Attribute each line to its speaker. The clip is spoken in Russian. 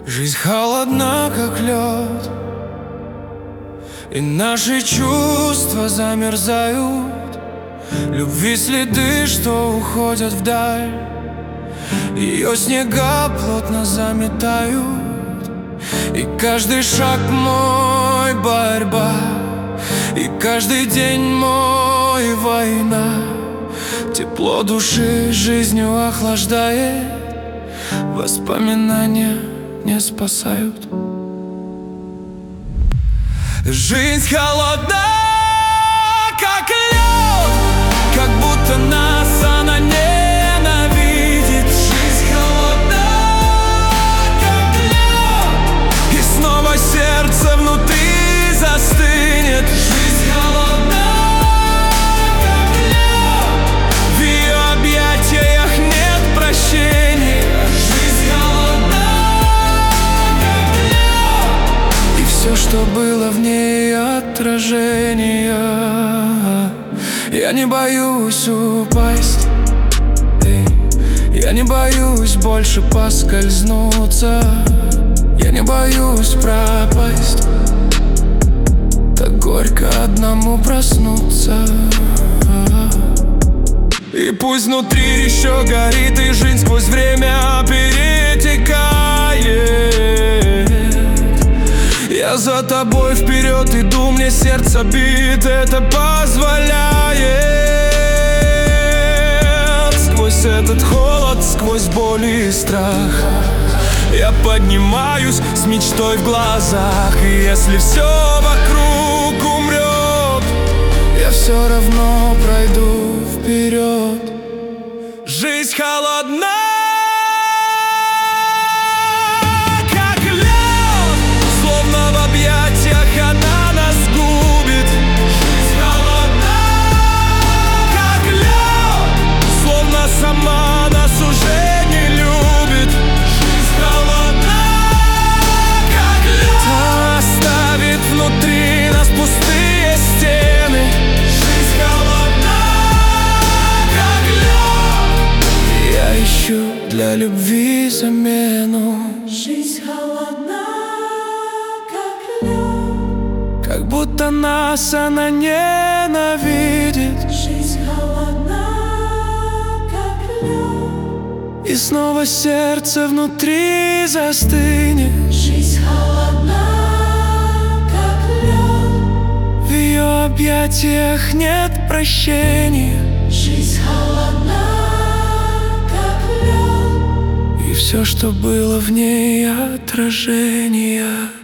Speaker 1: Жизнь холодна, как лед, и наши чувства замерзают. Любви следы, что уходят вдаль, ее снега плотно заметают. И каждый шаг мой борьба, и каждый день мой война. Тепло души жизнью охлаждает, воспоминания не спасают. Жизнь холодна, как лед, как будто нас она ненавидит. Жизнь холодна, как лед, и снова сердце внутри застынет. Жизнь холодна, как лед, в ее объятиях нет прощения. Жизнь холодна, как лед, и все, что было в ней, отражение. Я не боюсь упасть, я не боюсь больше поскользнуться, я не боюсь пропасть. Так горько одному проснуться. И пусть внутри еще горит, и жизнь сквозь время перетекает. Я за тобой вперед иду, мне сердце бит, это позволяет. Сквозь этот холод, сквозь боль и страх я поднимаюсь с мечтой в глазах. И если все вокруг умрет, я все равно пройду вперед. Жизнь холодна, для любви замену.
Speaker 2: Жизнь холодна, как лед,
Speaker 1: как будто нас она ненавидит.
Speaker 2: жизнь холодна, как лед,
Speaker 1: и снова сердце внутри застынет.
Speaker 2: жизнь холодна, как лед,
Speaker 1: в ее объятиях нет прощения.
Speaker 2: жизнь холодна,
Speaker 1: и все, что было в ней, отражение.